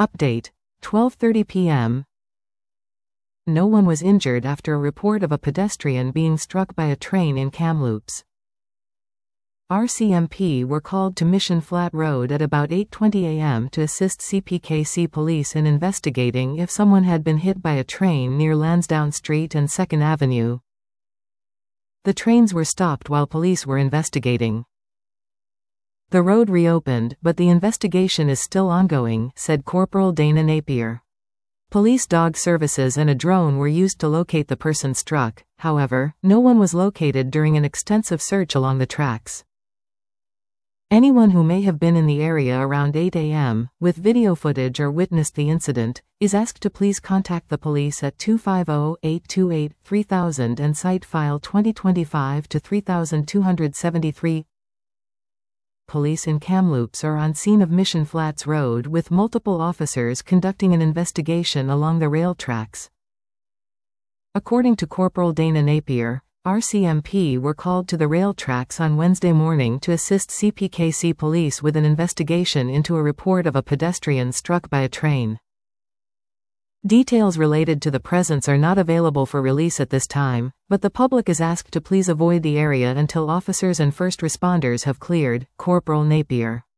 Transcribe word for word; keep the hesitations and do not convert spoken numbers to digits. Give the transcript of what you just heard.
Update: twelve thirty p m No one was injured after a report of a pedestrian being struck by a train in Kamloops. R C M P were called to Mission Flat Road at about eight twenty a m to assist C P K C police in investigating if someone had been hit by a train near Lansdowne Street and second Avenue. The trains were stopped while police were investigating. The road reopened, but the investigation is still ongoing, said Corporal Dana Napier. Police dog services and a drone were used to locate the person struck. However, no one was located during an extensive search along the tracks. Anyone who may have been in the area around eight a m, with video footage or witnessed the incident, is asked to please contact the police at two five zero, eight two eight, three thousand and cite file twenty twenty-five to three thousand two hundred seventy-three. Police in Kamloops are on scene of Mission Flats Road with multiple officers conducting an investigation along the rail tracks. According to Corporal Dana Napier, R C M P were called to the rail tracks on Wednesday morning to assist C P K C police with an investigation into a report of a pedestrian struck by a train. Details related to the presence are not available for release at this time, but the public is asked to please avoid the area until officers and first responders have cleared. Corporal Napier.